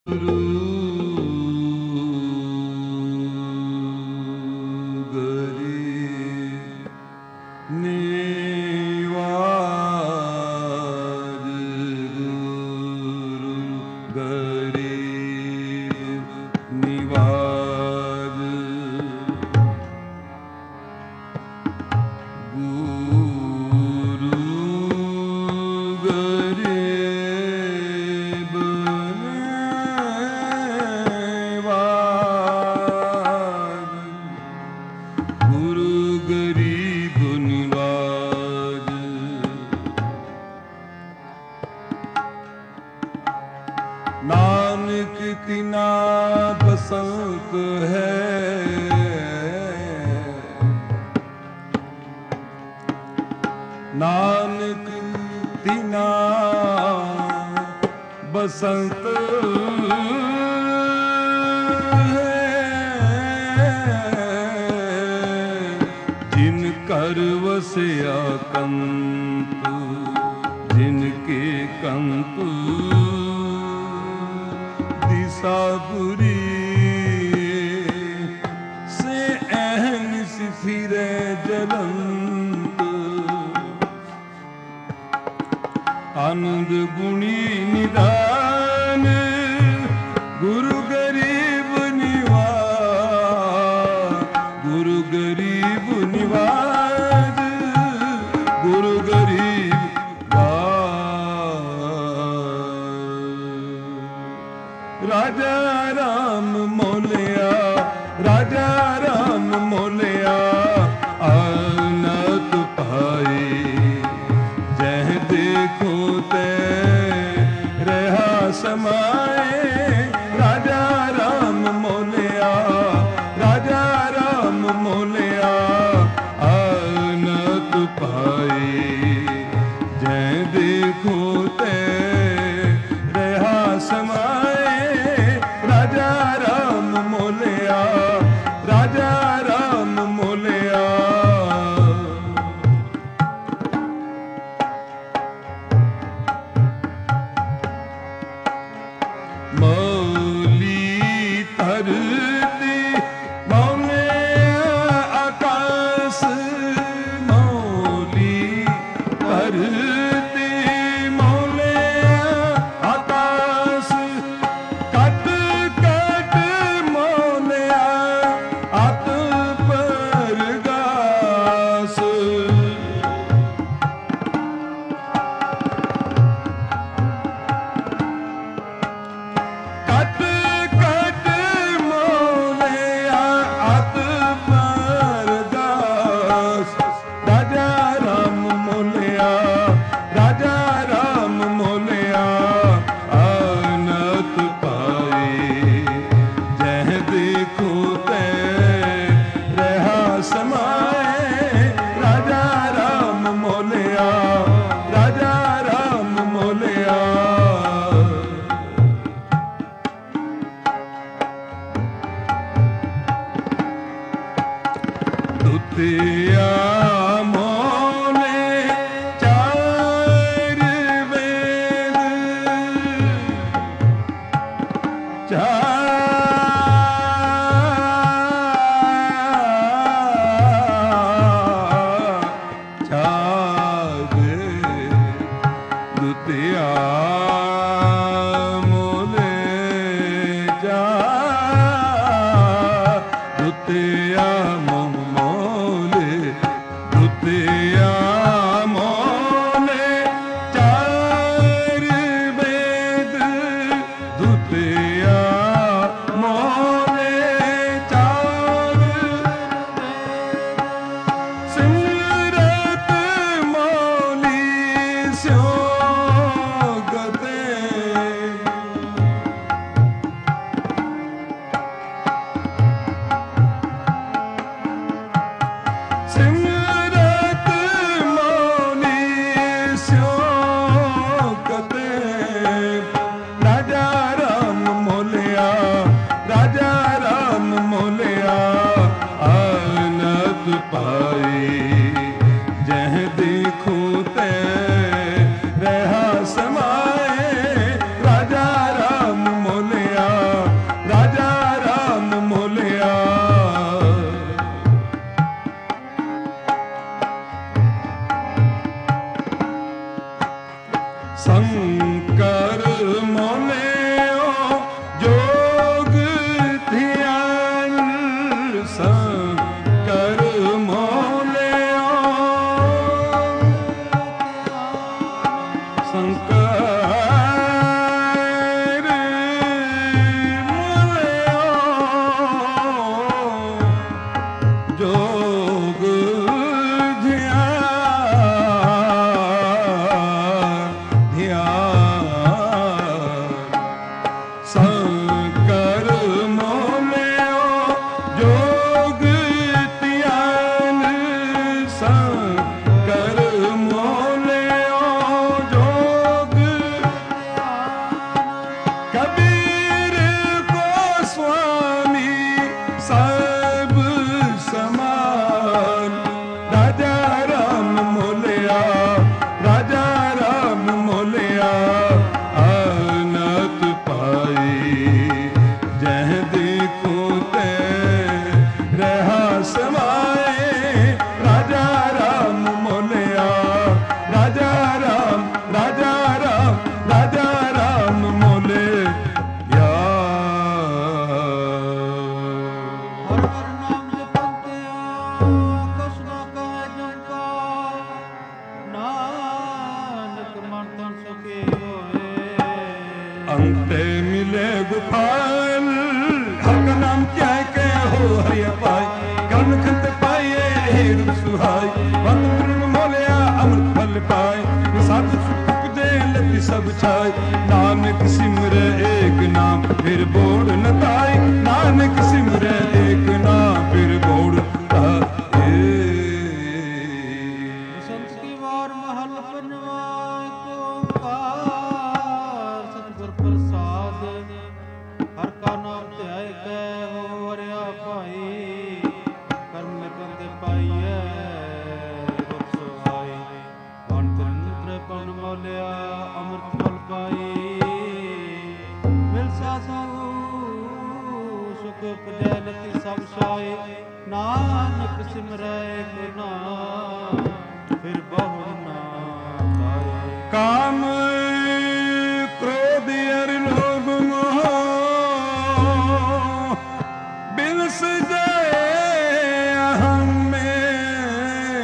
ਨਾਨਕ ਤਿਨਾ ਬਸੰਤ ਹੈ, ਨਾਨਕ ਤਿਨਾ ਬਸੰਤ ਜਿਨ ਕਰ ਵਸਿਆ ਕੰਤ, ਜਿਨ ਕੇ ਕੰਤ ਸਾਬੁਰੀ ਸੇ ਅਹਨਿਸ ਫਿਰੇ ਜਲੰਤ, ਆਨੰਦ ਗੁਣੀ ਨਿਦਾਨ ਗੁਰੂ ਗਰੀਬ ਨਿਵਾਜ, ਗੁਰੂ ਗਰੀਬ ਨਿਵਾਜ, ਗੁਰੂ ਗਰੀਬ ਰਾਜਾ ਰਾਮ ਮੋਲਿਆ, ਰਾਜਾ ਰਾਮ ਮੋਲਿਆ ਆਨੰਦ ਪਾਈ, ਜਹ ਦੇਖੋ ਤੇ ਰਹਾ ਸਮਾਏ, ਰਾਜਾ ਰਾਮ ਮੋਲਿਆ, ਰਾਜਾ ਰਾਮ ਮੋਲਿਆ ਆਨੰਦ ਪਾਈ, ਜਹ ਦੇਖੋ ਤੇ ਰਹਾ ਸਮਾਏ, ਰਾਜਾ ਰਾਮ ਮੋਲਿਆ, ਰਾਜਾ ਰਾਮ ਮੋਲਿਆ। ਮੌਲੀ ਧਰਤੀ ਮੌਲੇ ਆਕਾਸ, ਮੌਲੀ ਧਰਤੀ ਮੌਲੇ ਆਕਾਸ, ਕਟ ਕਟ ਮੋਲਿਆ ਅਤ ਪਰਗਾਸ, ਕਟ ਕਟ ਮੋਲਿਆ ਅਤ ਪਰਗਾਸ, ਰਾਜਾ ਰਾਮ ਮੋਲਿਆ, ਰਾਜਾ ਰਾਮ ਮੋਲਿਆ ਆਨੰਦ ਪਾਈ, ਜਹ ਦੇਖੋ ਤੇ ਰਹਾ ਸਮਾਏ, ਰਾਜਾ ਰਾਮ ਮੋਲਿਆ, ਰਾਜਾ ਰਾਮ ਮੋਲਿਆ। ਦੁਤਿਆ ਮੋਲੇ ਚਾਰ ਵੇਦ, ਚਾਰ ਦੁਤਿਆ ਮੋਲੇ ਚਾਰ, ਦੁਤਿਆ ਮੋਲੇ, ਦੁਤਿਆ ਮੋਲੇ ਚਾਰ ਵੇਦ, ਦੁਤਿਆ ਮੋਲੇ ਚਾਰ, ਸਿਮਰਤ ਮੋਲੀ ਸਿਓ ਗਤੇ, ਸਿਮਰਤ ਮੋਲੀ ਸਿਓ ਗਤੇ, ਰਾਜਾ ਰਾਮ कर मोलियो जोग तियान कर मोलियो जोग कबीर को स्वामी सब समान राजा राम मोलिया राजा राम मोलिया आनत पाई जह देखो ते रहा समाए राजा राम मोलिया राजा राम राजा राम राजा राम मोलिया हर हर नाम जपते कछ न कहे जिनका नानक मन तन सुखी होए अंते मिले गोपाल हर का नाम क्या के हो हरि पाई कन खंत पाए हीर सुहाई वंद पूर्ण मोलिया अमृत फल पाए साध सुख दे लति सब छाई नानक सिमरे एक नाम फिर बोड़ न ताई नानक सिमरे एक नाम फिर बोड़ ताई बसंत की वार महल बनवाए को ओंकार सतगुर प्रसाद हर का नाम ध्याय कै हो हरिया पाई कर्म कंते पाइए रुख सुहाई वन तंत्र पन मोलिया अमृत फल पाई मिल साधु सुख उपजै लति सब साई नानक सिमरै गुना फिर बहु ना पाए काम क्रोध अर लोभ मोह बिलस जाए अहम में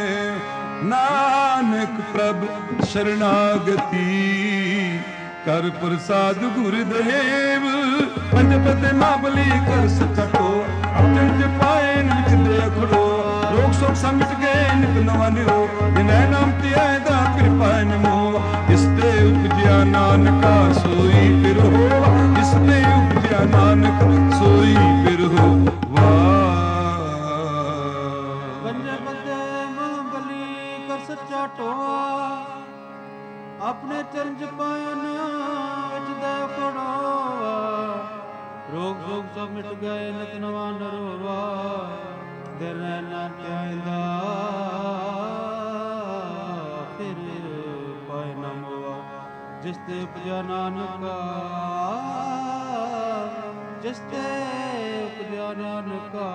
नानक प्रभ शरणागति कर प्रसाद गुरुदेव पंजपत माबली कर सचटो अत्यंत पाए निच दे खड़ो रोग शोक समिट गए नित नवा निरो जिनै नाम तिया दा कृपा निमो इसते उपजिया नानका सोई फिर हो इसते उपजिया नानक सोई फिर हो वाह पंजे बंदे महाबली कर सच्चा टोआ अपने चरण जपायन विच दे खड़ोआ रोग शोक सब मिट गए नित नवा नरोवा दिल ना त्याइंदा फिर पाए न मोआ जिस ते उपजा नानका जिस ते उपजा नानका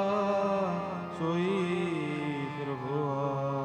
सोई फिर होआ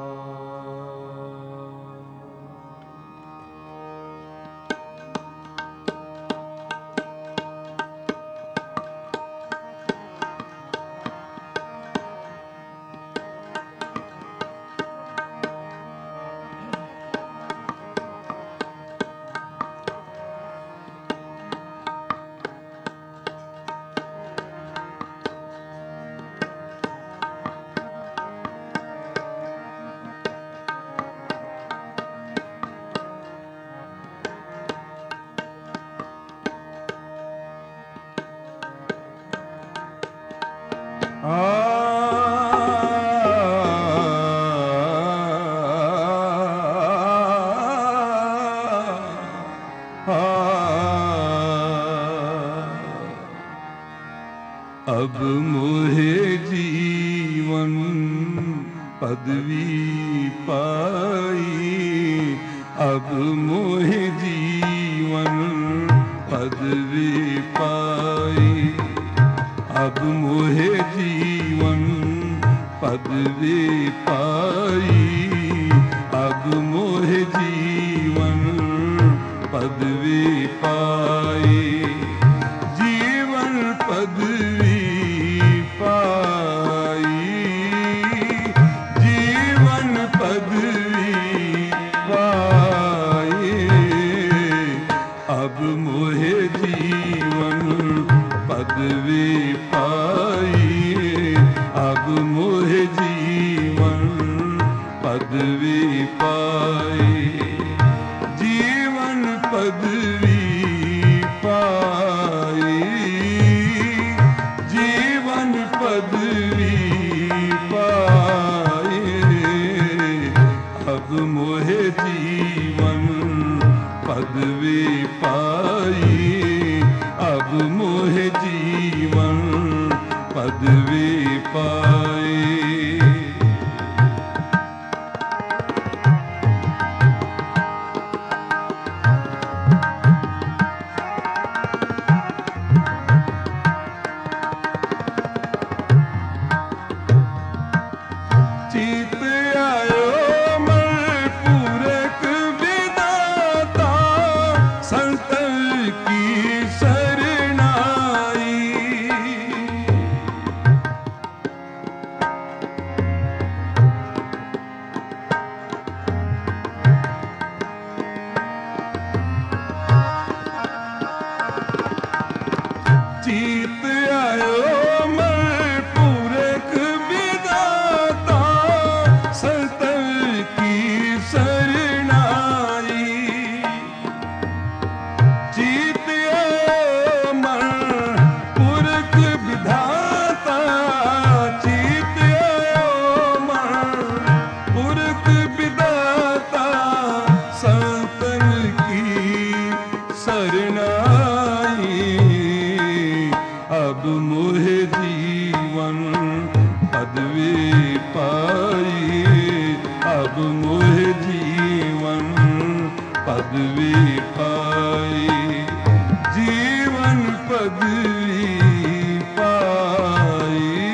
अब मोहे जीवन पदवी पाई अब मोहे जीवन पदवी पाई अब मोहे जीवन पदवी पाई अब मोहे जीवन पदवी पाई जीवन पदवी पाई जीवन पदवी पाई अब मोहे जीवन पदवी पाई अब मोहे जीवन पदवी पाई जीवन पदवी पाई अब मोहे जीवन पदवी पाए। चीत आयो मैं पूरक विदाता संतन की शरणाई। चीत आयो मैं पूरक विधाता, चीत आयो मैं पूरक विदाता संतन की शरणाई। अब मोहे जीवन पदवी पाई, अब मोहे जीवन पदवी पाई। जीवन पदवी पाई,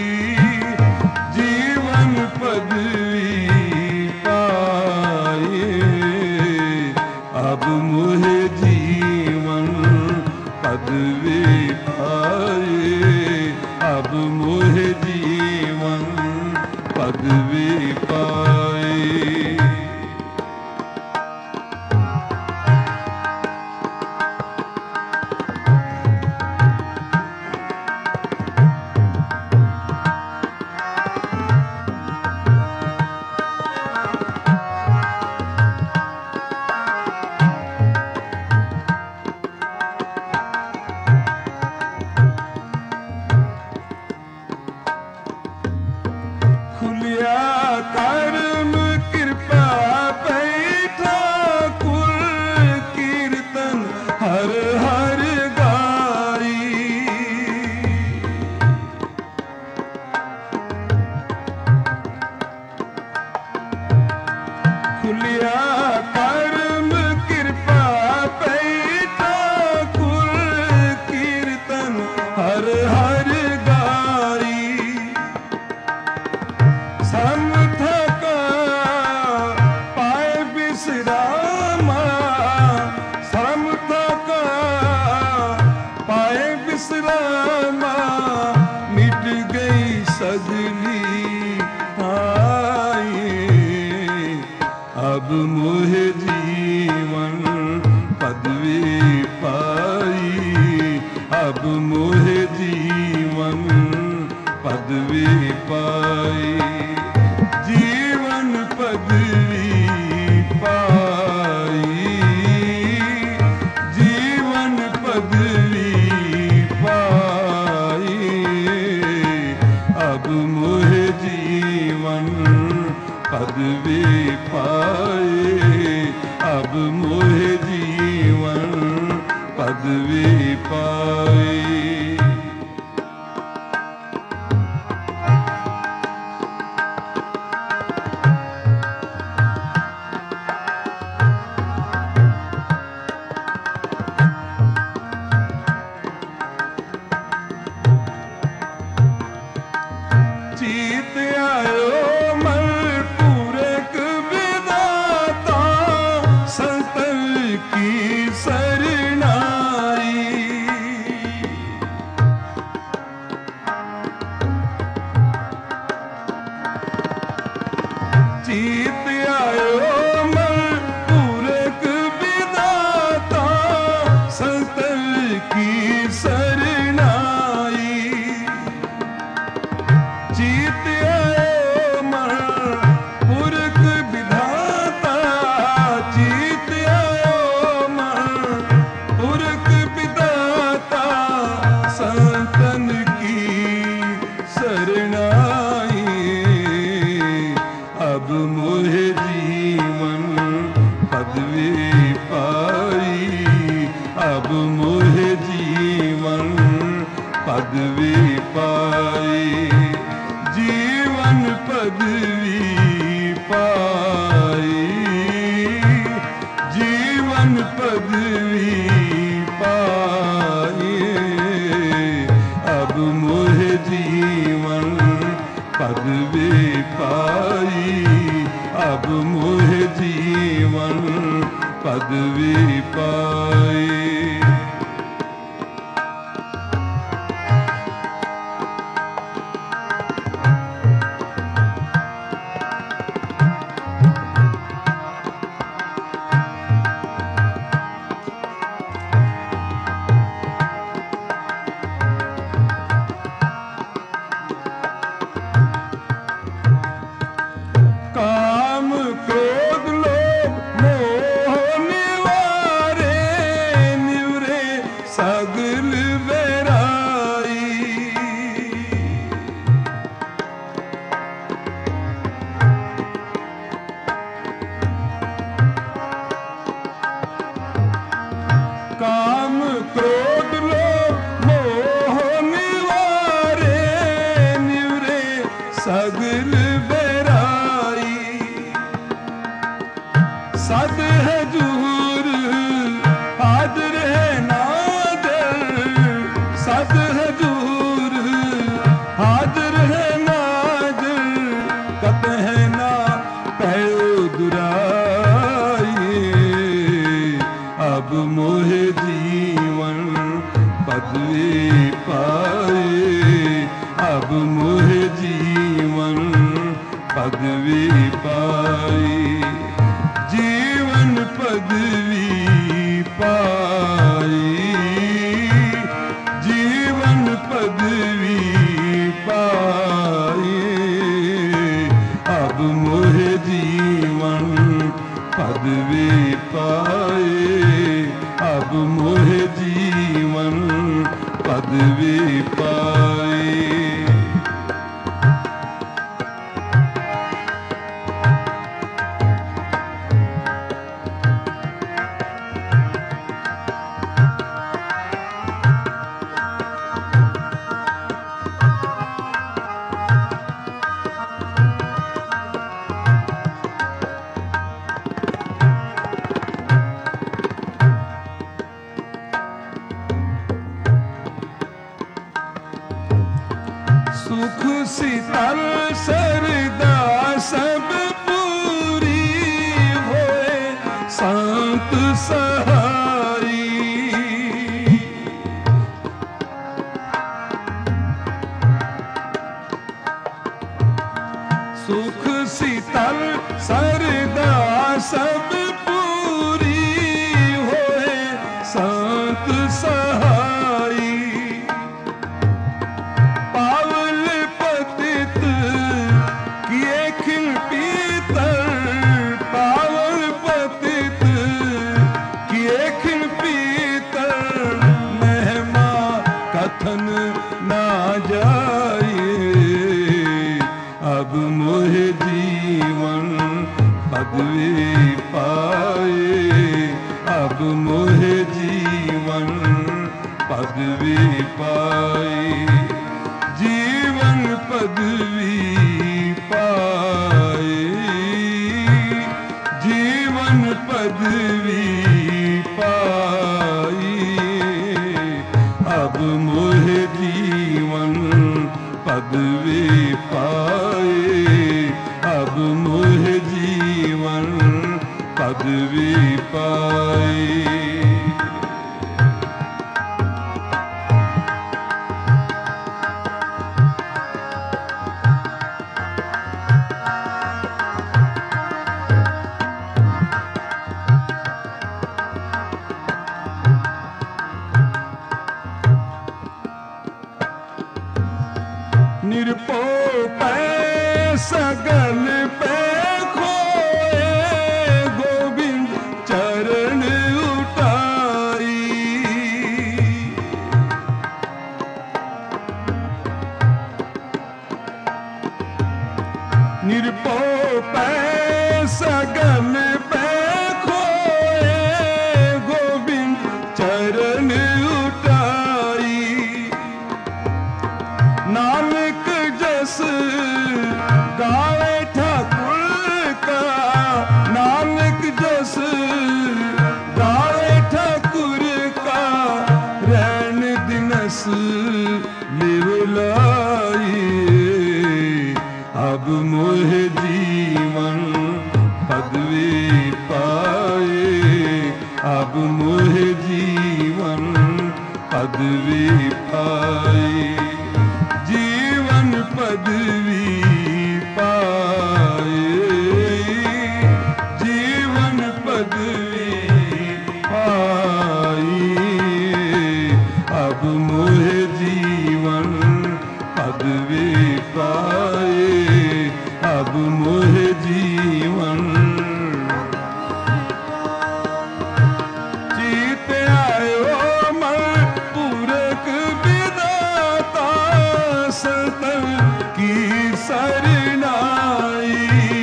जीवन पदवी पाई। अब मोहे जीवन पदवी पाए, अब मोहे जीवन पदवी पाए। खुलिया कर्म कृपा बैठा कुल कीर्तन हर हर गाई। खुलिया कर्म कृपा बैठा कुल कीर्तन हर हर गाई। समथा का पाए विश्रामा, समथा का पाए विश्रामा। मिट गई सजनी आई, अब मोहे जीवन पदवी पाई, अब मोहे जीवन पदवी पाई। जीवन पदवी पाई, जीवन पदवी पाई। अब मोहे जीवन पदवी पाए, अब मोहे जीवन पदवी पाए। चीत आयो मैं पूरक विदाता संतन की शरणाई। पदवी पाई, जीवन पदवी पाई, जीवन पदवी पाई। अब मोहे जीवन पदवी पाई, अब मोहे जीवन पदवी पाई। काम क्रोध लोभ मोह निवारे, निवरे सगल बेराई। काम क्रोध लोभ मोह निवारे, निवरे सगल सद है जूर हाजिर है नादर, सद है जूर हाजिर है नादर, कत है ना कहो दुराई। अब मोहे जीवन पदवी पाए, अब मोहे जीवन पदवी पाई, जीवन पदवी पाई, जीवन पदवी पाई। अब मोहे जीवन पदवी पाए, अब मोहे जीवन पदवी पाई। सुख शीतल सरदा सब पूरी होए, संत सहाई। सुख शीतल सरदा सब पूरी होए, संत सहाई। पावल पतित किए खिल पीतर, पावल पतित किए खिल पीतर, महिमा कथन ना जाए। अब मोहे जीवन पदवी पाए, अब मोहे जीवन पदवी पाई, जीवन पदवी पाए, जीवन पदवी पाई। अब मोहे जीवन पदवी पाए, अब मोहे जीवन पदवी पाई। निरपो पै सगल पै खोए, गोविंद चरण उठाई। निरपो पै सगल पै खोए, गोविंद चरण उठाई। रस लेवलाई, अब मोह जीवन पदवी पाए, अब मोह जीवन पदवी पाए, जीवन पदवी पाए, जीवन पदवी पाई, अब मोह जीवन पदवी पाए, अब मोह जीवन जीत आयो मन पूरक विदाता, सतन की सरनाई,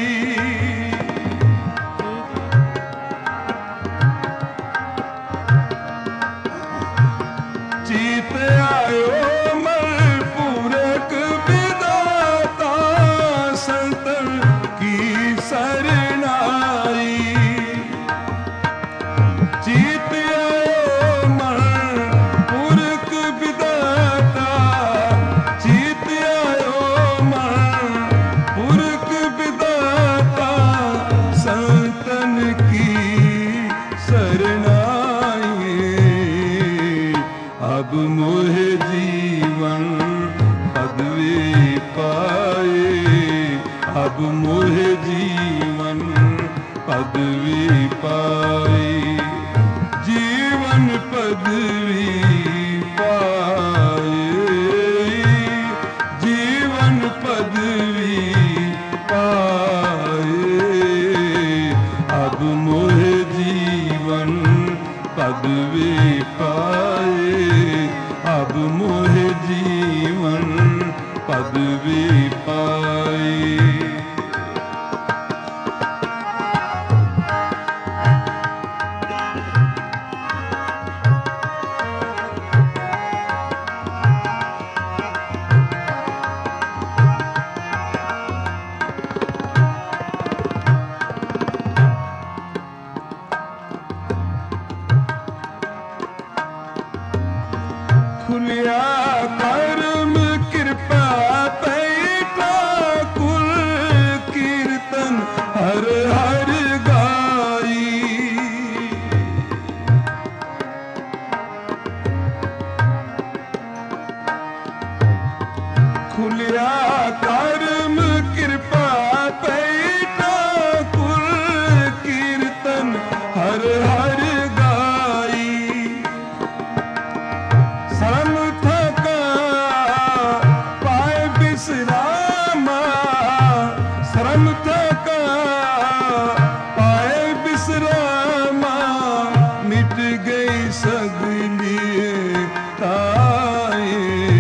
जीत आयो मन पूरक विदाता, संतन की सरनाई, जीत आयो मन पूरक विदाता, जीत आयो मन पूरक विदाता, संतन की सरनाई, अब मोह जीवन पदवी पाए, अब मोह जीवन पदवी पाए, जीवन पदवी पाए, जीवन पदवी पाए, अब मोह जीवन पदवी पाए, अब मोह जीवन पदवी पाए। खुलिया कर्म कृपा पैठा कुल कीर्तन हर हर गाई, खुलिया कर्म कृपा पैठा कुल कीर्तन हर हर गाई, शर्म थका पाए विश्रामा, शर्म थका पाए विश्रामा, मिट गई सगली ताए,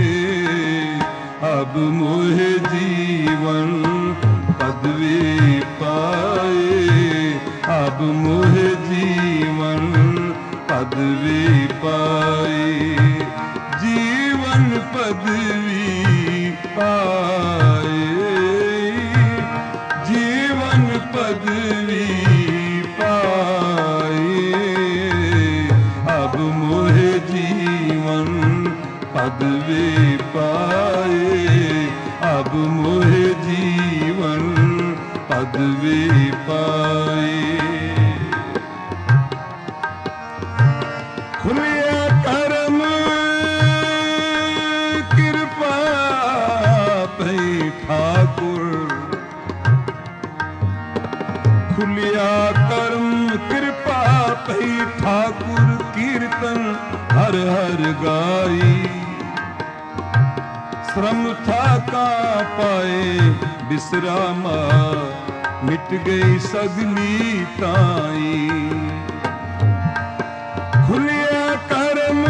अब मोह जीवन पदवी पाए, अब मोह जीवन पदवी पाए, जीवन पदवी पाए, जीवन पदवी पाए, अब मोह जीवन पदवी पाए, अब मोह जीवन पदवी पाए। खुलिया कर्म कृपा पै ठाकुर, खुलिया कर्म कृपा पै ठाकुर, कीर्तन हर हर गाई, श्रम था का पाए विश्रामा, मिट गई सगली ताई, खुलिया कर्म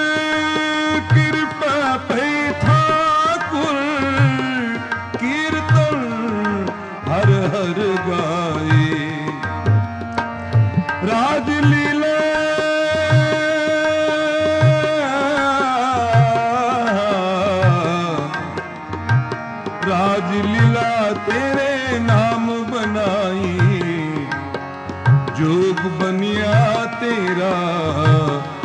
कृपा पै ठाकुर, कीर्तन हर हर गाए, राजलीला राजलीला तेरे नाम बनाई, जोग बनिया तेरा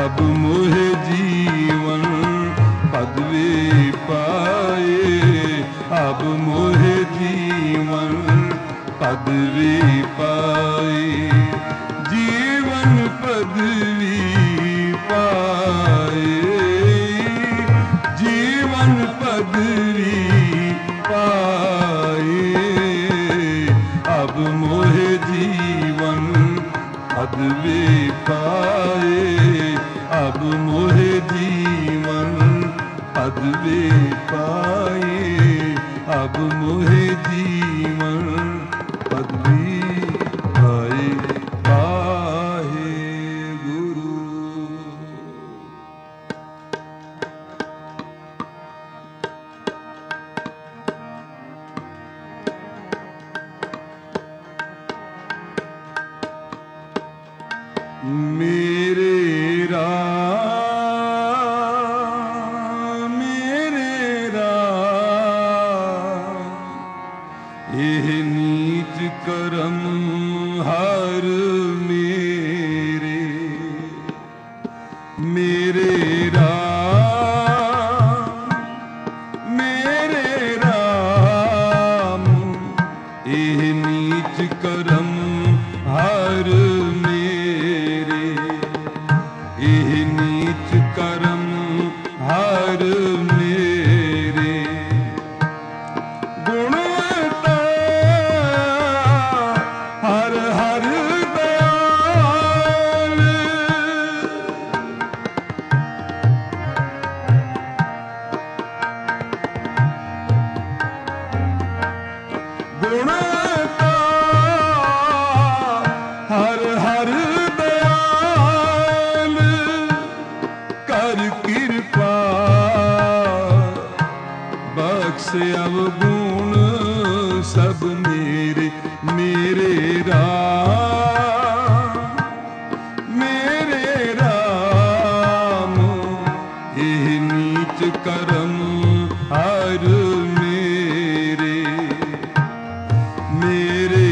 अब मोहे जीवन पद वे पाए, अब मोहे जीवन पद वे पाए, जीवन पदवी पाए, जीवन पदवी पाए, अब मोहे जीवन पद वे पाए, अब मोहे जीवन पद वे पाए, अब मोहे जीवन पद वे पाए, पाहे गुरु। मेरे एह नीच करम हर मेरे, मेरे राम एह नीच करम हर मेरे, एह नीच करम हर मेरे, गुणवत्ता हर हर दयाल, गुणवत्ता हर हर दयाल, कर कृपा बख्श अवगुण सब मेरे, मेरे राम एह नीच करम हर मेरे, मेरे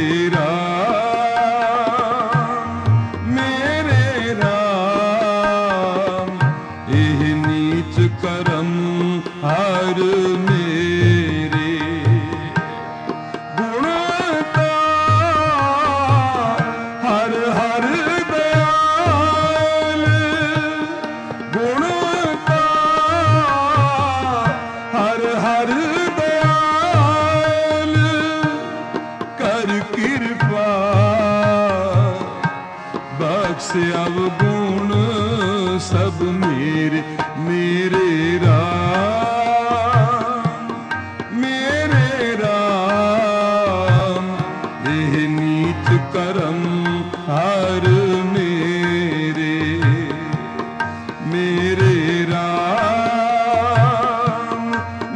राम एह नीच करम हर मेरे, गुणवत्ता हर हर दयाल, गुणवत्ता हर हर दयाल, कर कृपा बख्श अवगुण सब मेरे, मेरे राम एह नीच करम हर मेरे, मेरे राम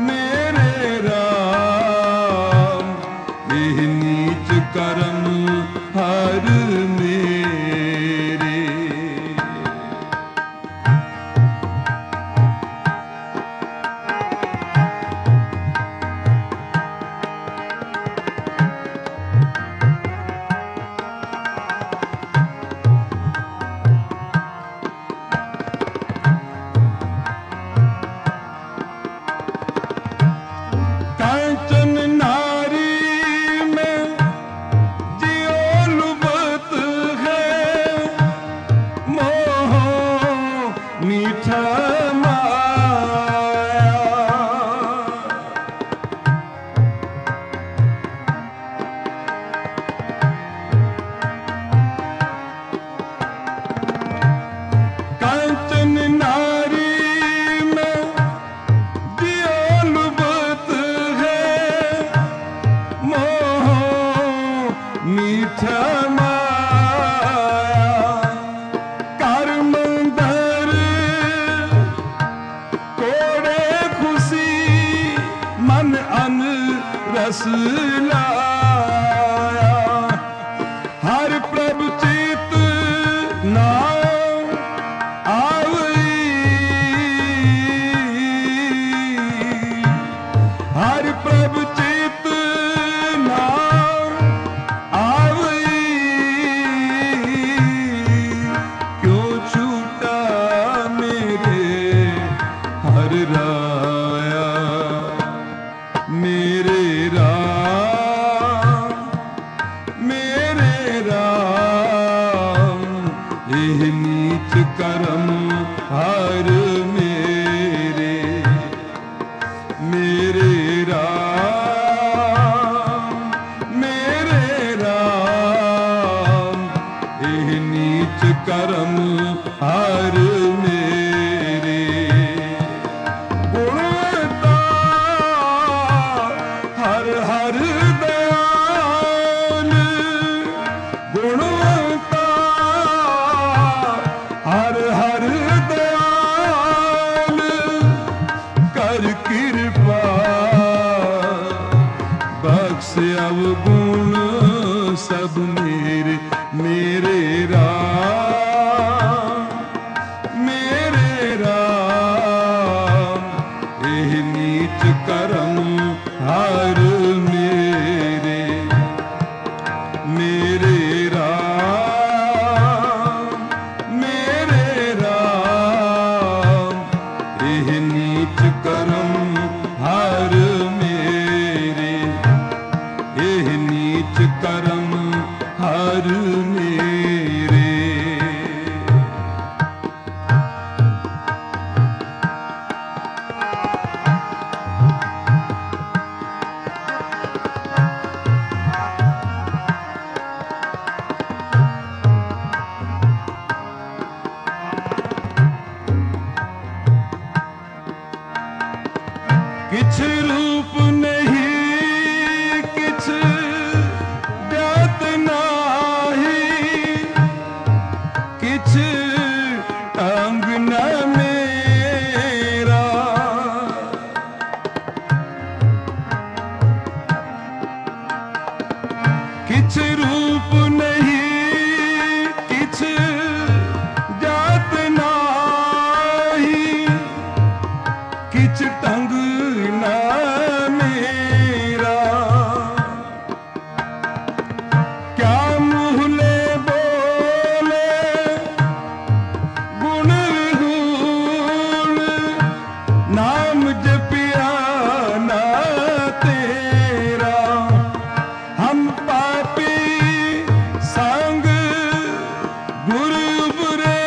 एह नीच करम हर मेरे। कांचन नारी में जियो लुबत है, मोह मीठा माया, कांचन नारी में जियो लुबत है, मोह मीठा माया, कर मंदर कोड़े खुशी मन अन रस लाया, हर प्रभु चित नाम आवई, हर प्रभु चित नाम आवई, क्यों छूटा ਕਰਮ ਹਰ ਮੇਰੇ, ਮੇਰੇ ਰਾਮ, ਮੇਰੇ ਰਾਮ, ਇਹ ਨੀਚ ਕਰਮ ਹਰ ਮੇਰੇ। ਗੁਣਤਾ ਹਰ ਹਰ ਦਇਆਲ, ਗੁਣਤਾ ਹਰ ਹਰ ਦਇਆਲ, ਕਰ ਕਿਰਪਾ ਬਖਸ਼ ਅਵਗੁਣ ਸਭ ਮੇਰੇ, ਮੇਰੇ ਰਾਮ, ਮੇਰੇ ਰਾਮ, ਇਹ ਨੀਚ ਕਰਮ ਹਰ ਮੇਰੇ, ਮੇਰੇ ਰਾਮ, ਮੇਰੇ ਰਾਮ, ਇਹ ਨੀਚ ਕਰਮ ਹਰ ਮੇਰੇ, ਇਹ ਨੀਚ ਕਰਮ ਹਰ ਮੇਰੇ। किछ रूप नहीं किछ ज्ञात नाही, किछ अंग न मेरा, किछ रूप नहीं किछ जात नाही, किछ ढंग न मेरा, क्या मुहले बोले गुण गुण, नाम जपिया ना तेरा, हम पापी संग गुरु बुरे,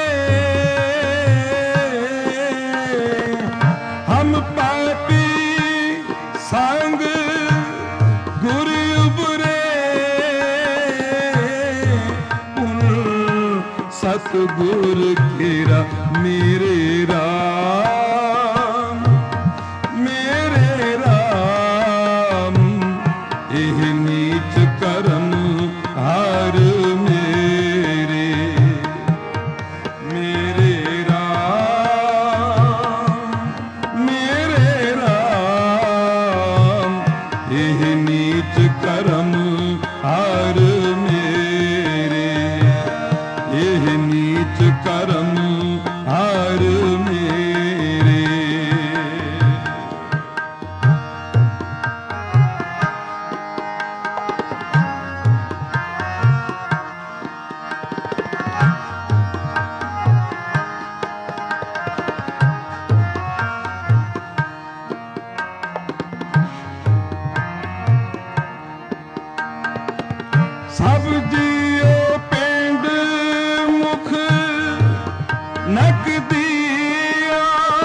हम पापी संग गुरु बुरे, पुन सतगुर खेरा, मेरे राम, मेरे राम, ਇਹ ਨੀਚ ਕਰਮ ਹਰ ਮੇਰੇ, ਮੇਰੇ ਰਾਮ, ਮੇਰੇ ਰਾਮ, ਇਹ ਨੀਚ ਕਰਮ ਹਰ ਮੇਰੇ, ਇਹ ਨੀਚ ਕਰਮ ਹਰ ਮੇਰੇ। ਸਭ ਜੀਓ ਪਿੰਡ ਮੁਖ ਨਕਦੀਆ,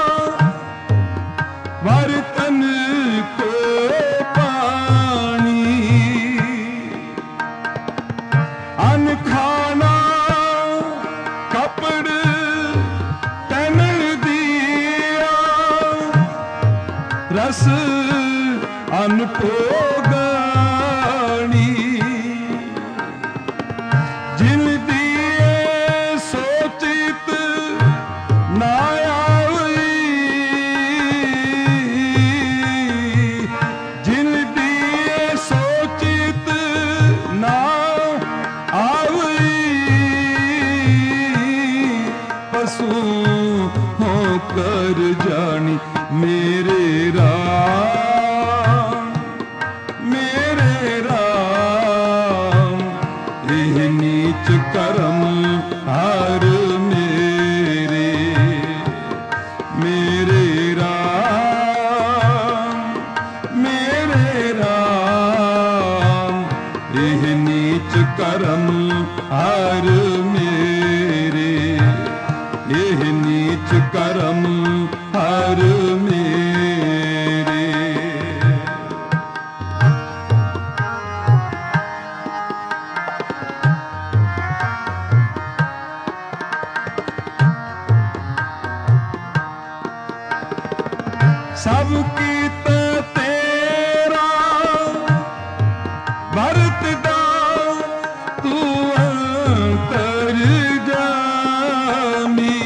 ਵਰਤਨ ਕੋ ਪਾਣੀ, ਅਨ ਖਾਣਾ ਕਪੜ ਤਨ ਦੀਆ, ਰਸ ਅਨ ਭੋਗਾਣੀ, ਜਿਨ ਦੀਏ ਸੋਚਿਤ ਨਾ ਆਵਈ, ਜਿਨ ਦੀਏ ਸੋਚਿਤ ਨਾ ਆਵਈ, ਪਸੂ ਹੋ ਕਰ ਜਾਣੀ, ਮੇਰੇ ਰਾਮ, ਮੇਰੇ ਰਾਮ, ਇਹ ਨੀਚ ਕਰਮ ਹਰ ਮੇਰੇ, ਮੇਰੇ ਰਾਮ, ਮੇਰੇ ਰਾਮ, ਇਹ ਨੀਚ ਕਰਮ ਹਰ ਮੇਰੇ, ਇਹ ਇਹ ਨੀਚ ਕਰਮ ਹਰ ਮੇਰੇ। ਸਭ ਕੀਤਾ ਤੇਰਾ ਵਰਤਦਾ ਤੂੰ ਅੰਤਰਜਾਮੀ।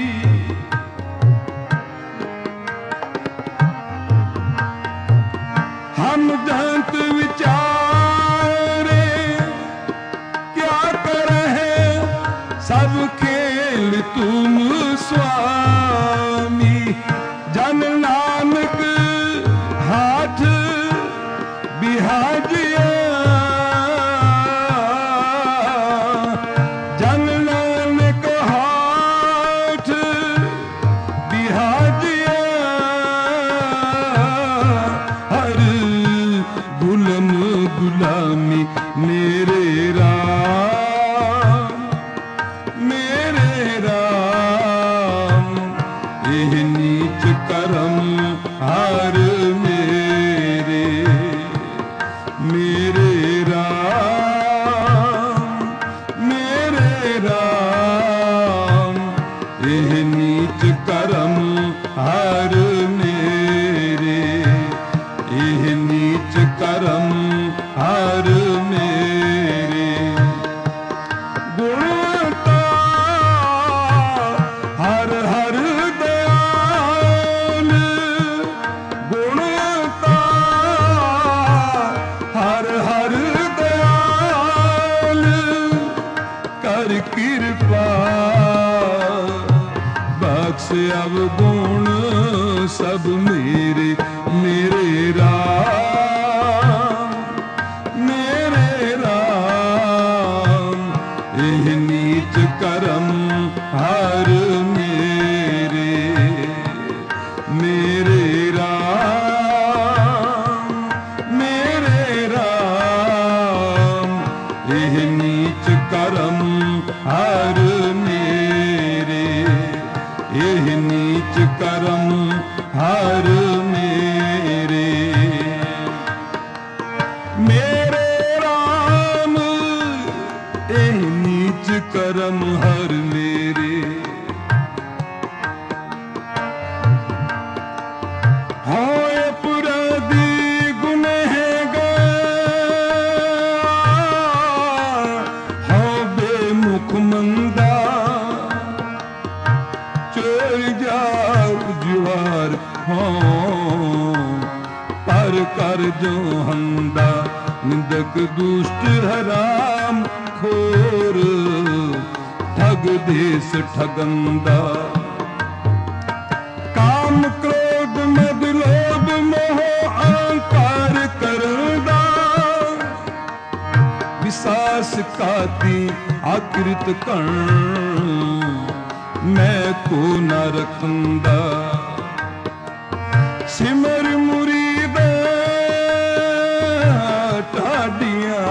ਹਮ ਜੰਤ ਵਿਚਾਰੇ ਕਿਆ ਕਰਹਿ ਸਭ ਖੇਲ ਤੁਮ ਸੁਆਮੀ। ਜਨ ਨਾਨਕ ਹਾਥ ਬਿਹਾਜਿਆ, ਜਨ ਨਾਨਕ ਹਾਥ ਬਿਹਾਜਿਆ। ਹਰ ਗੁਲਮ ਗੁਲਾਮੀ ਮੇਰੇ ਰਾਮ ਮੇਰੇ ਰਾਮ। ਇਹ ਨੀਚ ਕਰਮ ਹਰ ਮੇਰੇ ਮੇਰੇ ਰਾਮ ਮੇਰੇ ਰਾਮ। ਇਹ ਨੀਚ ਕਰਮ ਹਰ ਮੇਰੇ ਇਹ ਨੀਚ ਕਰਮ ਹਰ ਮੇਰੇ। ਗੁਣਤਾ ਹਰ ਹਰ ਦਇਆਲ, ਗੁਣਤਾ ਹਰ ਹਰ ਦਇਆਲ। ਕਰ ਕਿਰਪਾ ਬਖਸ਼ ਅਵਗੁਣ ਸਭ ਮੇਰੇ ਮੇਰੇ ਰਾਮ ਮੇਰੇ ਰਾਮ। ਇਹ ਨੀਚ ਕਰਮ ਹਰ ਮੇਰੇ ਮੇਰੇ ਰਾਮ ਮੇਰੇ ਰਾਮ। ਇਹ ਨੀਚ ਕਰਮ ਹਰ ਮੇਰੇ ਇਹ ਨੀਚ ਕਰਮ ਹਰ ਮੇਰੇ ਮੇਰੇ ਰਾਮ। ਇਹ ਨੀਚ ਕਰਮ ਹਰ ਮੇਰੇ। ਹੋਏ ਅਪਰਾਧੀ ਗੁਨਹਗਾਰ, ਹੋ ਬੇਮੁਖ ਮੰਦਾ ਚੋਰ ਜਾਉ ਜੁਹਾਰ। ਹੋਂ ਪਰ ਕਰ ਜੋ ਹੰਦਾ ਨਿੰਦਕ ਦੁਸ਼ਟ ਹਰਾਮ ਖੋਰ। ਠਗ ਦੇਸ ਠਗੰਦਾ ਕਾਮ ਕ੍ਰੋਧ ਮਦ ਲੋਭ ਮੋਹ ਅਹੰਕਾਰ ਕਰਦਾ। ਵਿਸਾਸ ਕਾਤੀ ਆਕ੍ਰਿਤ ਕਣ ਮੈਂ ਕੋ ਨ ਰਖੰਦਾ। ਸਿਮਰ ਮੁਰੀਦ ਢਾਡੀਆਂ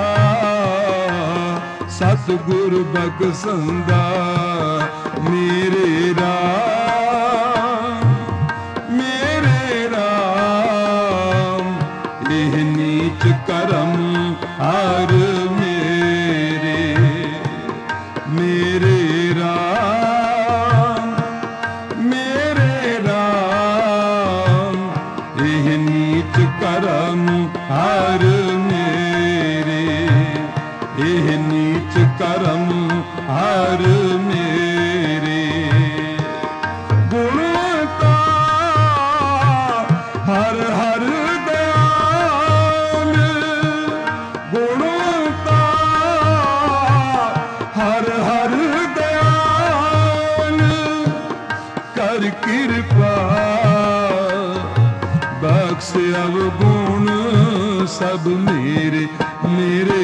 ਸਤਿਗੁਰ ਬਖਸ਼ੰਦਾ। ਮੇਰੇ ਰਾਮ ਮੇਰੇ ਰਾਮ। ਇਹ ਨੀਚ ਕਰਮ ਹਰ ਮੇਰੇ ਮੇਰੇ ਰਾਮ ਮੇਰੇ ਰਾਮ। ਇਹ ਨੀਚ ਕਰਮ ਹਰ ਮੇਰੇ ਇਹ ਨੀਚ ਕਰਮ ਹਰ ਮੇਰੇ। ਗੁਣਤਾ ਹਰ ਹਰ ਦਇਆਲ, ਗੁਣਤਾ ਹਰ ਹਰ ਦਇਆਲ। ਕਰ ਕਿਰਪਾ ਬਖਸ਼ ਅਵਗੁਣ ਸਭ ਮੇਰੇ ਮੇਰੇ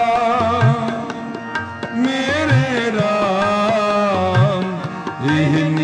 ਰਾਮ ਮੇਰੇ ਰਾਮ। ਇਹ